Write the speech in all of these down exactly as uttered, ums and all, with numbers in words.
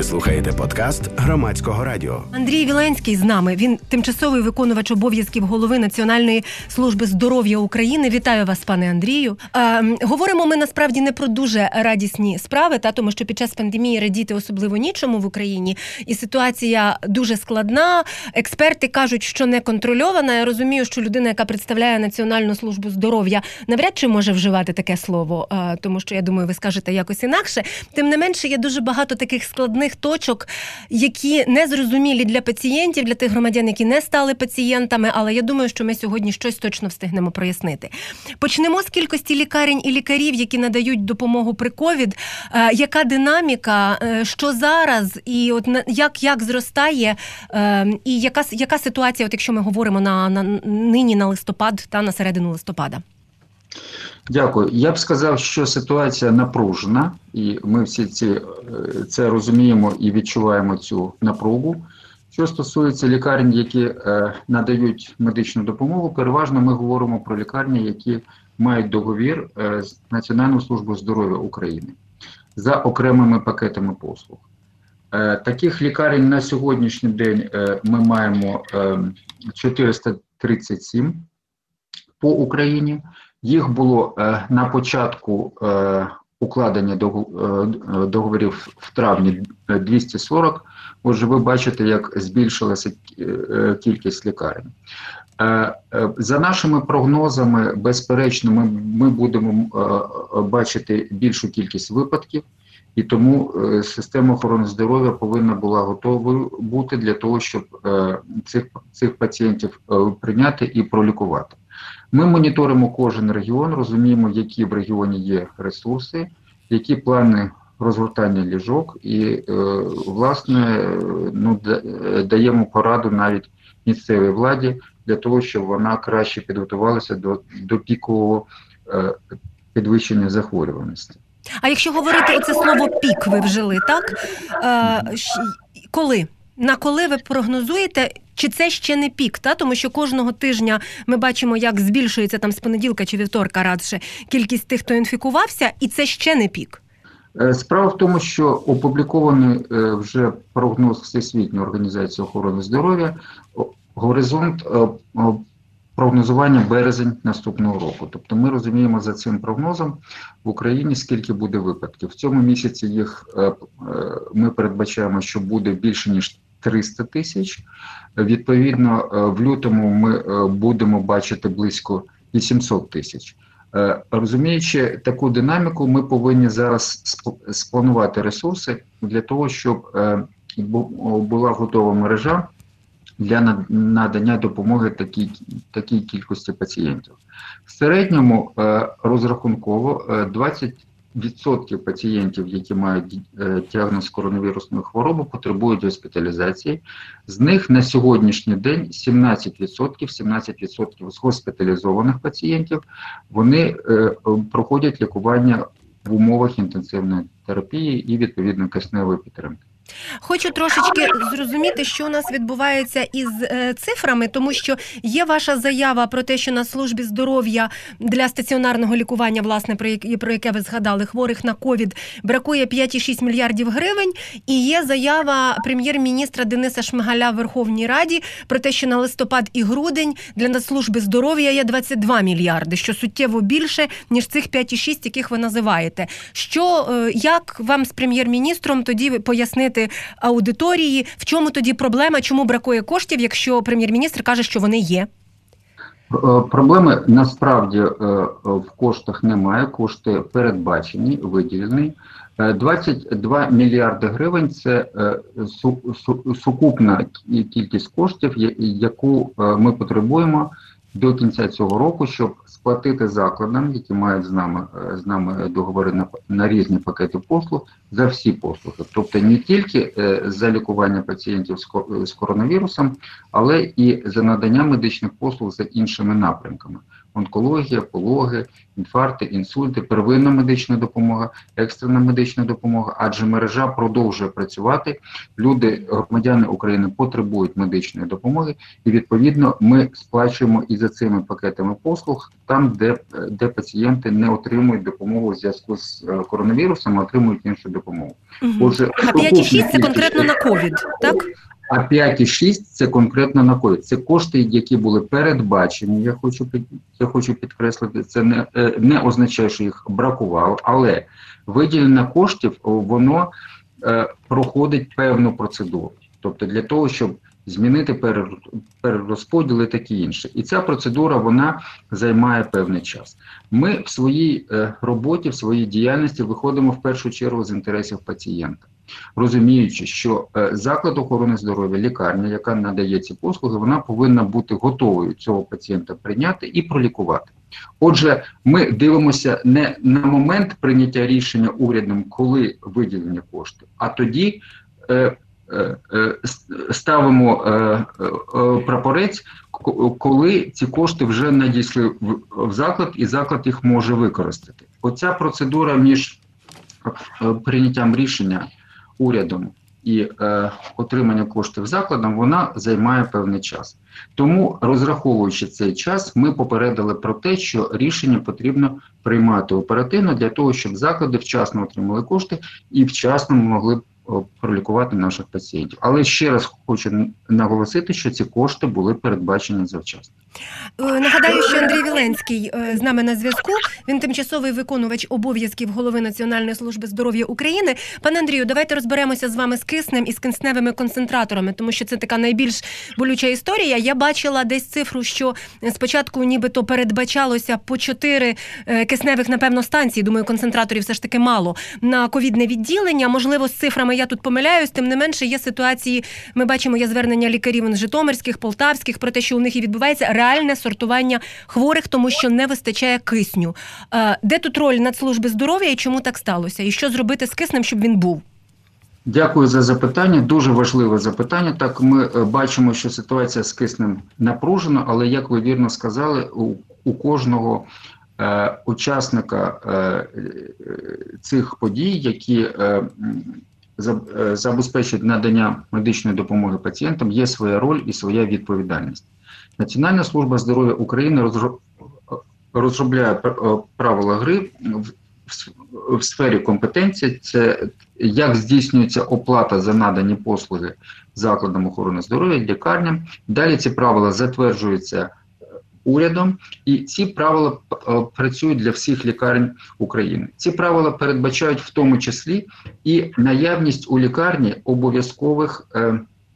Ви слухаєте подкаст Громадського радіо. Андрій Віленський з нами. Він тимчасовий виконувач обов'язків голови Національної служби здоров'я України. Вітаю вас, пане Андрію. Е, говоримо ми насправді не про дуже радісні справи, та тому що під час пандемії радіти особливо нічому в Україні. І ситуація дуже складна. Експерти кажуть, що не контрольована. Я розумію, що людина, яка представляє Національну службу здоров'я, навряд чи може вживати таке слово, е, тому що, я думаю, ви скажете якось інакше. Тим не менше, є дуже багато таких складних точок, які не зрозумілі для пацієнтів, для тих громадян, які не стали пацієнтами, але я думаю, що ми сьогодні щось точно встигнемо прояснити. Почнемо з кількості лікарень і лікарів, які надають допомогу при ковід. Е, яка динаміка, е, що зараз, і от як, як зростає, е, і яка, яка ситуація, от якщо ми говоримо на, на нині на листопад та на середину листопада? Дякую. Я б сказав, що ситуація напружена, і ми всі ці, це розуміємо і відчуваємо цю напругу. Що стосується лікарень, які е, надають медичну допомогу, переважно ми говоримо про лікарні, які мають договір е, з Національною службою здоров'я України за окремими пакетами послуг. Е, таких лікарень на сьогоднішній день е, ми маємо е, чотириста тридцять сім по Україні. Їх було е, на початку е, укладення договорів в травні двісті сорок. Отже, ви бачите, як збільшилася е, кількість лікарень. Е, е, за нашими прогнозами, безперечно, ми, ми будемо е, бачити більшу кількість випадків, і тому е, система охорони здоров'я повинна була готова бути для того, щоб е, цих, цих пацієнтів е, прийняти і пролікувати. Ми моніторимо кожен регіон, розуміємо, які в регіоні є ресурси, які плани розгортання ліжок і, е, власне, ну, даємо пораду навіть місцевій владі для того, щоб вона краще підготувалася до, до пікового е, підвищення захворюваності. А якщо говорити оце слово «пік» ви вжили, так? Е, коли? На коли ви прогнозуєте, чи це ще не пік? Та? Тому що кожного тижня ми бачимо, як збільшується там з понеділка чи вівторка радше кількість тих, хто інфікувався, і це ще не пік. Справа в тому, що опублікований вже прогноз Всесвітньої організації охорони здоров'я, горизонт прогнозування березень наступного року. Тобто ми розуміємо за цим прогнозом в Україні, скільки буде випадків. В цьому місяці їх ми передбачаємо, що буде більше, ніж триста тисяч. Відповідно, в лютому ми будемо бачити близько вісімсот тисяч. Розуміючи таку динаміку, ми повинні зараз спланувати ресурси для того, щоб була готова мережа для надання допомоги такій, такій кількості пацієнтів. В середньому розрахунково двадцять відсотків пацієнтів, які мають діагноз коронавірусної хвороби, потребують госпіталізації. З них на сьогоднішній день сімнадцять відсотків, сімнадцять відсотків з госпіталізованих пацієнтів, вони проходять лікування в умовах інтенсивної терапії і, відповідно, кисневої підтримки. Хочу трошечки зрозуміти, що у нас відбувається із е, цифрами, тому що є ваша заява про те, що на службі здоров'я для стаціонарного лікування, власне, про, як, про яке ви згадали, хворих на ковід, бракує п'ять цілих шість мільярдів гривень, і є заява прем'єр-міністра Дениса Шмигаля в Верховній Раді про те, що на листопад і грудень для служби здоров'я є двадцять два мільярди, що суттєво більше, ніж цих п'ять цілих шість, яких ви називаєте. Що, е, як вам з прем'єр-міністром тоді пояснити аудиторії, в чому тоді проблема, чому бракує коштів, якщо прем'єр-міністр каже, що вони є? Проблеми насправді в коштах немає, кошти передбачені, виділені. двадцять два мільярди гривень – це сукупна кількість коштів, яку ми потребуємо до кінця цього року, щоб сплатити закладам, які мають з нами, з нами договори на, на різні пакети послуг, за всі послуги. Тобто не тільки е, за лікування пацієнтів з, з коронавірусом, але і за надання медичних послуг за іншими напрямками. онкологія, пологи, інфаркти, інсульти, первинна медична допомога, екстрена медична допомога, адже мережа продовжує працювати, люди, громадяни України потребують медичної допомоги, і відповідно ми сплачуємо і за цими пакетами послуг там, де, де пацієнти не отримують допомогу в зв'язку з коронавірусом, а отримують іншу допомогу. Угу. Отже, а п'ять і шість – це конкретно на ковід, так? А п'ять і шість – це конкретно на ковід. Це кошти, які були передбачені, я хочу, я хочу підкреслити, це не, не означає, що їх бракувало, але виділення коштів, воно е, проходить певну процедуру. Тобто для того, щоб змінити перерозподіл і таке інше. І ця процедура, вона займає певний час. Ми в своїй е, роботі, в своїй діяльності виходимо в першу чергу з інтересів пацієнта. Розуміючи, що е, заклад охорони здоров'я, лікарня, яка надає ці послуги, вона повинна бути готовою цього пацієнта прийняти і пролікувати. Отже, ми дивимося не на момент прийняття рішення урядом, коли виділені кошти, а тоді е, е, е, ставимо е, е, прапорець, коли ці кошти вже надійшли в, в заклад, і заклад їх може використати. Оця процедура між е, прийняттям рішення урядом і е, отримання коштів закладом, вона займає певний час. Тому, розраховуючи цей час, ми попередили про те, що рішення потрібно приймати оперативно для того, щоб заклади вчасно отримали кошти і вчасно могли пролікувати наших пацієнтів. Але ще раз хочу наголосити, що ці кошти були передбачені завчасно. Нагадаю, що Андрій Віленський з нами на зв'язку. Він тимчасовий виконувач обов'язків голови Національної служби здоров'я України. Пане Андрію, давайте розберемося з вами з киснем і з кисневими концентраторами, тому що це така найбільш болюча історія. Я бачила десь цифру, що спочатку нібито передбачалося по чотири кисневих, напевно, станції, думаю, концентраторів все ж таки мало, на ковідне відділення. Можливо, з цифрами я тут помиляюсь, тим не менше є ситуації, ми бачимо, є звернення лікарів житомирських, полтавських про те, що у них і відбувається реальне сортування хворих, тому що не вистачає кисню. Де тут роль Нацслужби здоров'я і чому так сталося? І що зробити з киснем, щоб він був? Дякую за запитання. Дуже важливе запитання. Так, ми бачимо, що ситуація з киснем напружена, але, як ви вірно сказали, у, у кожного е, учасника е, цих подій, які е, забезпечують надання медичної допомоги пацієнтам, є своя роль і своя відповідальність. Національна служба здоров'я України розробляє правила гри в сфері компетенції. Це як здійснюється оплата за надані послуги закладам охорони здоров'я, лікарням. Далі ці правила затверджуються урядом, і ці правила працюють для всіх лікарень України. Ці правила передбачають в тому числі і наявність у лікарні обов'язкових е,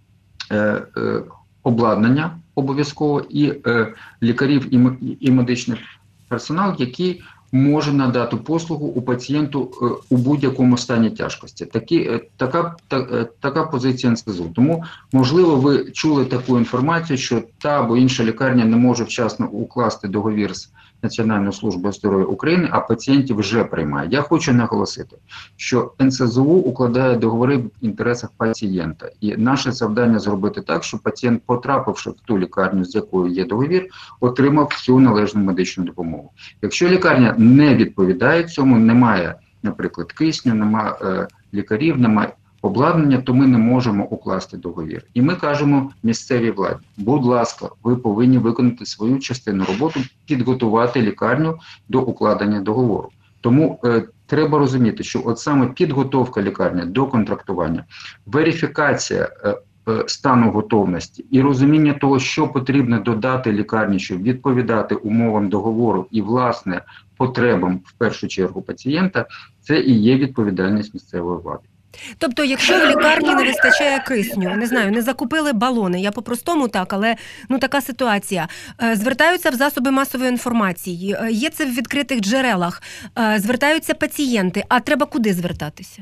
е, е, обладнання, обов'язково, і е, лікарів, і, і медичний персонал, який може надати послугу у пацієнту е, у будь-якому стані тяжкості. Такі, е, така, та, е, така позиція ен ес зет у. Тому, можливо, ви чули таку інформацію, що та або інша лікарня не може вчасно укласти договір з Національною службою здоров'я України, а пацієнтів вже приймає. Я хочу наголосити, що ен ес зет у укладає договори в інтересах пацієнта. І наше завдання зробити так, щоб пацієнт, потрапивши в ту лікарню, з якою є договір, отримав всю належну медичну допомогу. Якщо лікарня не відповідає цьому, немає, наприклад, кисню, немає е, лікарів, немає обладнання, то ми не можемо укласти договір. І ми кажемо місцевій владі: будь ласка, ви повинні виконати свою частину роботи, підготувати лікарню до укладення договору. Тому е, треба розуміти, що от саме підготовка лікарні до контрактування, верифікація е, е, стану готовності і розуміння того, що потрібно додати лікарні, щоб відповідати умовам договору і, власне, потребам, в першу чергу, пацієнта, це і є відповідальність місцевої влади. Тобто, якщо в лікарні не вистачає кисню, не знаю, не закупили балони, я по-простому так, але ну така ситуація, звертаються в засоби масової інформації, є це в відкритих джерелах, звертаються пацієнти, а треба куди звертатися?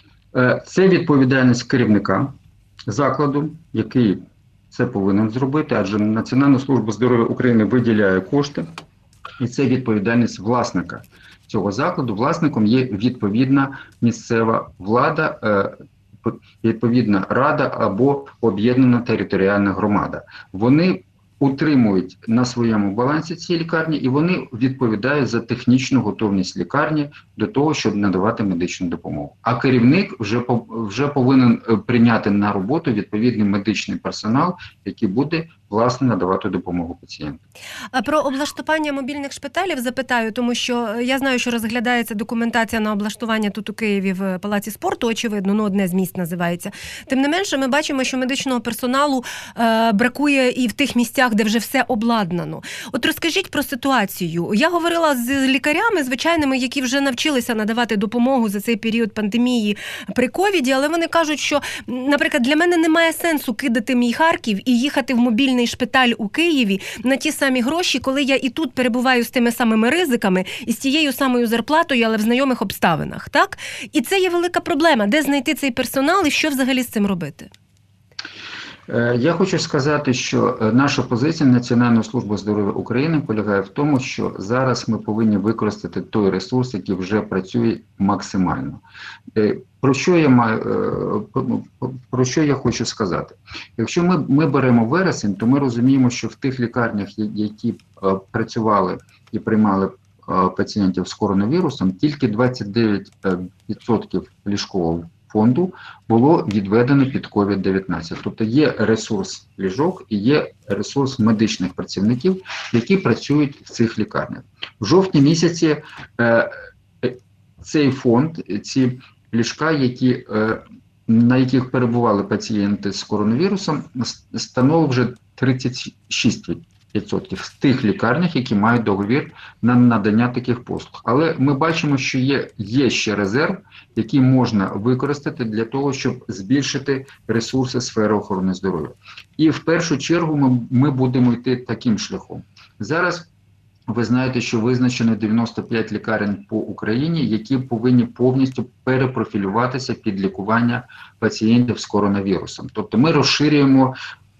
Це відповідальність керівника закладу, який це повинен зробити, адже Національна служба здоров'я України виділяє кошти, і це відповідальність власника цього закладу. Власником є відповідна місцева влада, відповідна рада або об'єднана територіальна громада. Вони утримують на своєму балансі ці лікарні, і вони відповідають за технічну готовність лікарні до того, щоб надавати медичну допомогу. А керівник вже, вже повинен прийняти на роботу відповідний медичний персонал, який буде, власне, надавати допомогу пацієнту. А про облаштування мобільних шпиталів запитаю, тому що я знаю, що розглядається документація на облаштування тут у Києві в Палаці спорту, очевидно, ну одне з місць називається. Тим не менше, ми бачимо, що медичного персоналу е, бракує і в тих місцях, де вже все обладнано. От розкажіть про ситуацію. Я говорила з лікарями, звичайними, які вже навчилися надавати допомогу за цей період пандемії при ковіді, але вони кажуть, що, наприклад, для мене немає сенсу кидати мій Харків і їхати в мобільний шпиталь у Києві на ті самі гроші, коли я і тут перебуваю з тими самими ризиками і з тією самою зарплатою, але в знайомих обставинах, так? І це є велика проблема. Де знайти цей персонал і що взагалі з цим робити? Я хочу сказати, що наша позиція Національної служби здоров'я України полягає в тому, що зараз ми повинні використати той ресурс, який вже працює максимально. Про що я маю, про що я хочу сказати? Якщо ми, ми беремо вересень, то ми розуміємо, що в тих лікарнях, які працювали і приймали пацієнтів з коронавірусом, тільки двадцять дев'ять відсотків ліжкового фонду було відведено під ковід дев'ятнадцять. Тобто є ресурс ліжок і є ресурс медичних працівників, які працюють в цих лікарнях. В жовтні місяці е, цей фонд, ці ліжка, які, е, на яких перебували пацієнти з коронавірусом, становив вже тридцять шість відсотків в тих лікарнях, які мають договір на надання таких послуг. Але ми бачимо, що є, є ще резерв, який можна використати для того, щоб збільшити ресурси сфери охорони здоров'я. І в першу чергу ми, ми будемо йти таким шляхом. Зараз ви знаєте, що визначено дев'яносто п'ять лікарень по Україні, які повинні повністю перепрофілюватися під лікування пацієнтів з коронавірусом. Тобто ми розширюємо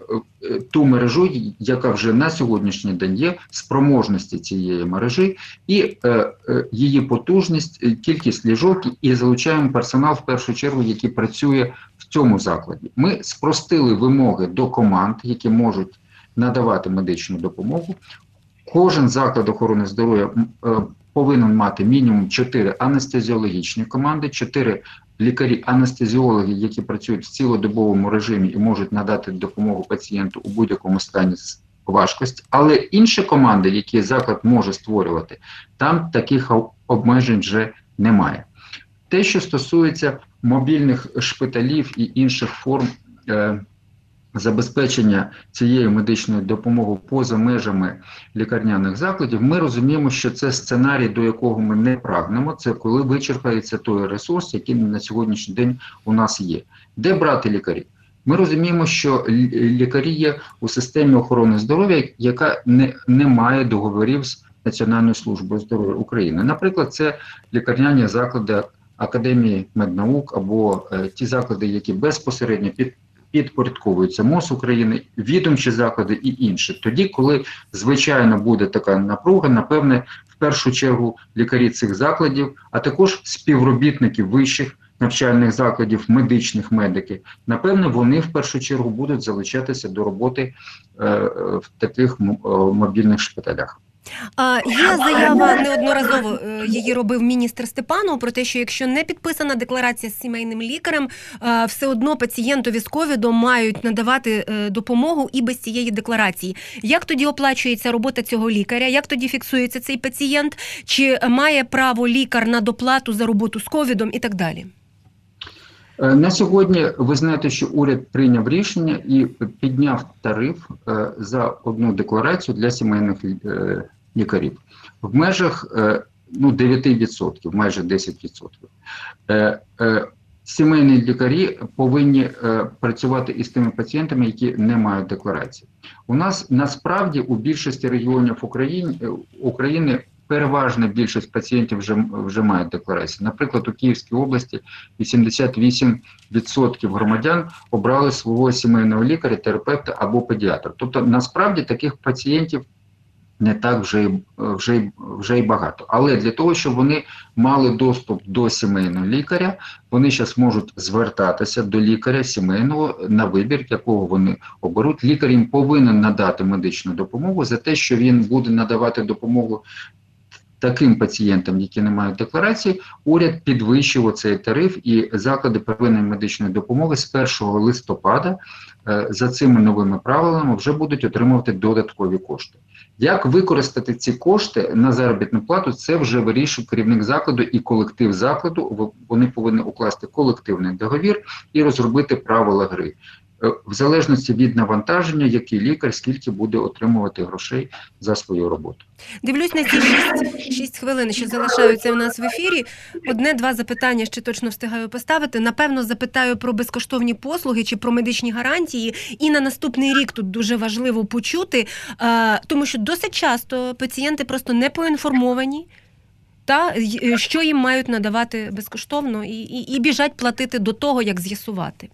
ту мережу, яка вже на сьогоднішній день є, спроможності цієї мережі і е, е, її потужність, кількість ліжок, і залучаємо персонал, в першу чергу, який працює в цьому закладі. Ми спростили вимоги до команд, які можуть надавати медичну допомогу. Кожен заклад охорони здоров'я е, повинен мати мінімум чотири анестезіологічні команди, чотири лікарі-анестезіологи, які працюють в цілодобовому режимі і можуть надати допомогу пацієнту у будь-якому стані важкості. Але інші команди, які заклад може створювати, там таких обмежень вже немає. Те, що стосується мобільних шпиталів і інших форм е, забезпечення цієї медичної допомоги поза межами лікарняних закладів, ми розуміємо, що це сценарій, до якого ми не прагнемо, це коли вичерпається той ресурс, який на сьогоднішній день у нас є. Де брати лікарів? Ми розуміємо, що лікарі є у системі охорони здоров'я, яка не, не має договорів з Національною службою здоров'я України. Наприклад, це лікарняні заклади Академії меднаук або е, ті заклади, які безпосередньо під підпорядковуються МОЗ України, відомчі заклади і інші. Тоді, коли, звичайно, буде така напруга, напевне, в першу чергу лікарі цих закладів, а також співробітники вищих навчальних закладів, медичних медики, напевне, вони в першу чергу будуть залучатися до роботи е, в таких е, мобільних шпиталях. А, є заява, неодноразово її робив міністр Степанов, про те, що якщо не підписана декларація з сімейним лікарем, все одно пацієнтові з ковідом мають надавати допомогу і без цієї декларації. Як тоді оплачується робота цього лікаря? Як тоді фіксується цей пацієнт? Чи має право лікар на доплату за роботу з ковідом і так далі? На сьогодні ви знаєте, що уряд прийняв рішення і підняв тариф за одну декларацію для сімейних лікарів в межах ну, дев'ять відсотків, майже десять відсотків. Сімейні лікарі повинні працювати із тими пацієнтами, які не мають декларації. У нас насправді у більшості регіонів України, України переважна більшість пацієнтів вже, вже мають декларації. Наприклад, у Київській області вісімдесят вісім відсотків громадян обрали свого сімейного лікаря, терапевта або педіатра. Тобто, насправді, таких пацієнтів не так вже, вже, вже й багато. Але для того, щоб вони мали доступ до сімейного лікаря, вони зараз можуть звертатися до лікаря сімейного на вибір, якого вони оберуть. Лікар їм повинен надати медичну допомогу за те, що він буде надавати допомогу таким пацієнтам, які не мають декларації. Уряд підвищив цей тариф, і заклади первинної медичної допомоги з першого листопада за цими новими правилами вже будуть отримувати додаткові кошти. Як використати ці кошти на заробітну плату, це вже вирішує керівник закладу і колектив закладу. Вони повинні укласти колективний договір і розробити правила гри. В залежності від навантаження, який лікар, скільки буде отримувати грошей за свою роботу. Дивлюсь на ці шість, шість хвилин, що залишаються у нас в ефірі. Одне-два запитання ще точно встигаю поставити. Напевно, запитаю про безкоштовні послуги чи про медичні гарантії. І на наступний рік тут дуже важливо почути, тому що досить часто пацієнти просто не поінформовані, та що їм мають надавати безкоштовно, і, і, і біжать платити до того, як з'ясувати.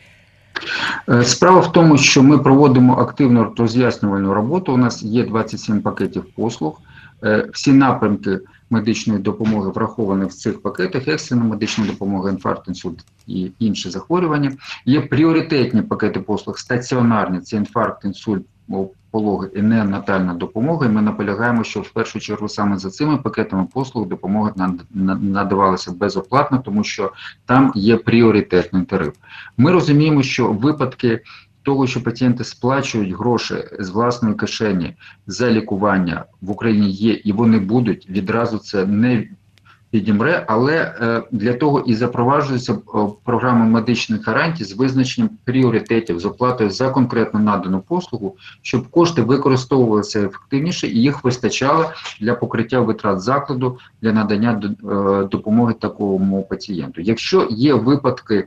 Справа в тому, що ми проводимо активну роз'яснювальну роботу. У нас є двадцять сім пакетів послуг. Всі напрямки медичної допомоги враховані в цих пакетах. Екстрена медична допомога, інфаркт, інсульт і інші захворювання. Є пріоритетні пакети послуг, стаціонарні, це інфаркт, інсульт, пологи і неонатальна допомога. І ми наполягаємо, що в першу чергу саме за цими пакетами послуг допомога надавалася безоплатно, тому що там є пріоритетний тариф. Ми розуміємо, що випадки того, що пацієнти сплачують гроші з власної кишені за лікування в Україні є, і вони будуть, відразу це не підімре, але для того і запроваджується програма медичних гарантій з визначенням пріоритетів, з оплатою за конкретно надану послугу, щоб кошти використовувалися ефективніше і їх вистачало для покриття витрат закладу, для надання допомоги такому пацієнту. Якщо є випадки,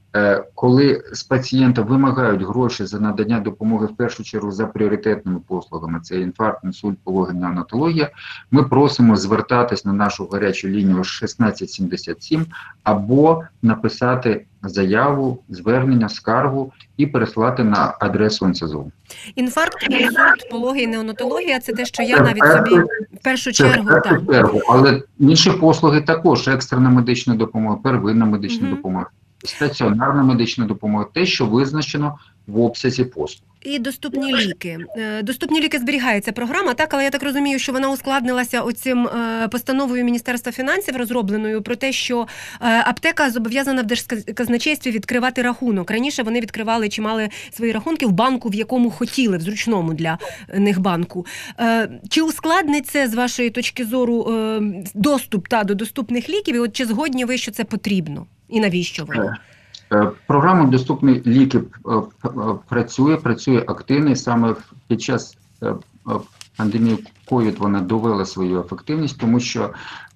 коли з пацієнта вимагають гроші за надання допомоги в першу чергу за пріоритетними послугами, це інфаркт, інсульт, пологи, неонатологія, ми просимо звертатись на нашу гарячу лінію шістнадцять сімдесят сім або написати заяву, звернення, скаргу і переслати на адресу ен ес зе у. Інфаркт, інсульт, пологи і неонатологія – це те, що я навіть собі в першу чергу... Це в першу чергу, але інші послуги також, екстрена медична допомога, первинна медична угу. допомога, стаціонарна медична допомога, те, що визначено в обсязі послуг. І доступні ліки. Доступні ліки зберігається програма, так, але я так розумію, що вона ускладнилася оцим постановою Міністерства фінансів розробленою про те, що аптека зобов'язана в Держказначействі відкривати рахунок. Раніше вони відкривали чи мали свої рахунки в банку, в якому хотіли, в зручному для них банку. Чи ускладнить це, з вашої точки зору, доступ та, до доступних ліків? І от чи згодні ви, що це потрібно? І навіщо воно? Програма «Доступні ліки» працює, працює активно, і саме під час пандемії ковід вона довела свою ефективність, тому що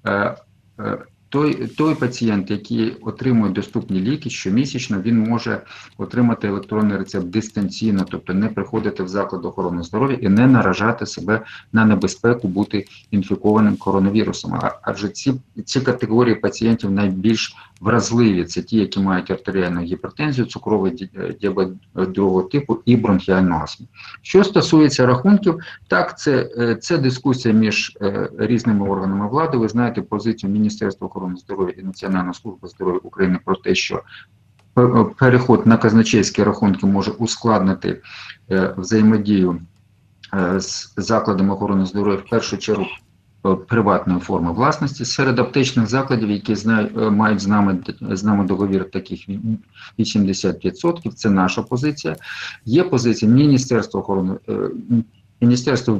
той, той пацієнт, який отримує доступні ліки щомісячно, він може отримати електронний рецепт дистанційно, тобто не приходити в заклад охорони здоров'я і не наражати себе на небезпеку бути інфікованим коронавірусом. Адже ці, ці категорії пацієнтів найбільш вразливі. Це ті, які мають артеріальну гіпертензію, цукровий діабет другого типу і бронхіальну астму. Що стосується рахунків, так, це, це дискусія між різними органами влади. Ви знаєте позицію Міністерства охорони здоров'я і Національної служби здоров'я України про те, що переход на казначейські рахунки може ускладнити взаємодію з закладами охорони здоров'я, в першу чергу приватної форми власності. Серед аптечних закладів, які знають, мають з нами, з нами договір, таких вісімдесят відсотків, це наша позиція. Є позиція Міністерства охорони, Міністерства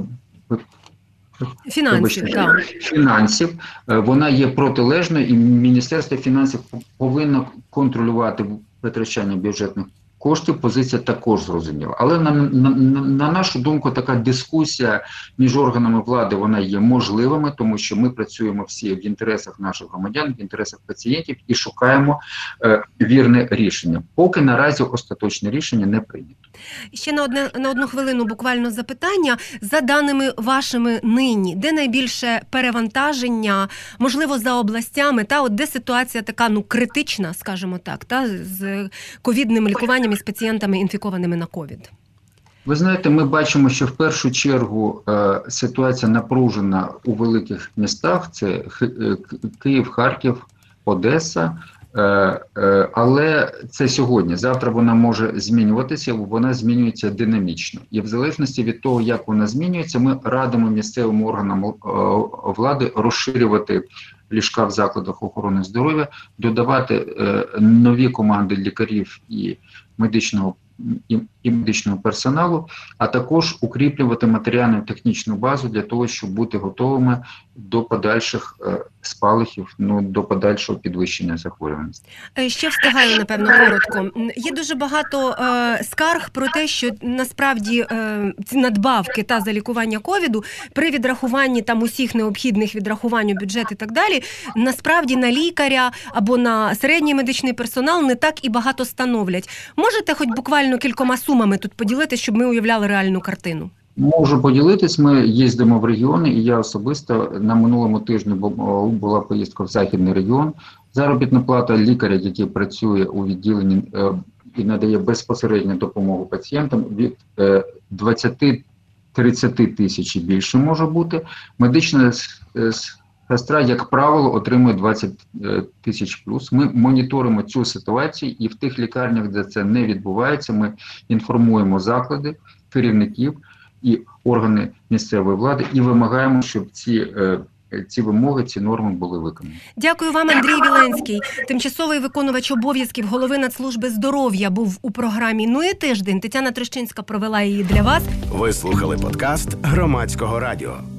Фінансів, так. Фінансів, вона є протилежною, і Міністерство фінансів повинно контролювати витрачання бюджетних коштів, позиція також зрозуміла. Але на, на, на нашу думку, така дискусія між органами влади, вона є можливими, тому що ми працюємо всі в інтересах наших громадян, в інтересах пацієнтів і шукаємо е, вірне рішення. Поки наразі остаточне рішення не прийнято. Ще на, одне, на одну хвилину буквально запитання. За даними вашими нині, де найбільше перевантаження, можливо, за областями, та от де ситуація така, ну, критична, скажімо так, та з ковідним лікуванням і з пацієнтами, інфікованими на ковід? Ви знаєте, ми бачимо, що в першу чергу е, ситуація напружена у великих містах, це Київ, Харків, Одеса, е, е, але це сьогодні. Завтра вона може змінюватися, вона змінюється динамічно. І в залежності від того, як вона змінюється, ми радимо місцевим органам е, влади розширювати ліжка в закладах охорони здоров'я, додавати е, нові команди лікарів і медичного І, і медичного персоналу, а також укріплювати матеріально-технічну базу для того, щоб бути готовими до подальших е, спалахів, ну, до подальшого підвищення захворюваності. Ще встигаю, напевно, коротко. Є дуже багато е, скарг про те, що насправді е, ці надбавки та за лікування ковіду при відрахуванні там усіх необхідних відрахувань у бюджет і так далі, насправді на лікаря або на середній медичний персонал не так і багато становлять. Можете хоч буквально кількома сумами тут поділитися, щоб ми уявляли реальну картину? Можу поділитись. Ми їздимо в регіони, і я особисто на минулому тижні була поїздка в Західний регіон. Заробітна плата лікаря, який працює у відділенні і надає безпосередню допомогу пацієнтам, від двадцять-тридцять тисяч і більше може бути. Медична сестра, як правило, отримує двадцять тисяч плюс. Ми моніторимо цю ситуацію, і в тих лікарнях, де це не відбувається, ми інформуємо заклади, керівників і органи місцевої влади і вимагаємо, щоб ці, ці вимоги, ці норми були виконані. Дякую вам, Андрій Віленський. Тимчасовий виконувач обов'язків голови Нацслужби здоров'я був у програмі «Ну і тиждень». Тетяна Трещинська провела її для вас. Ви слухали подкаст Громадського радіо.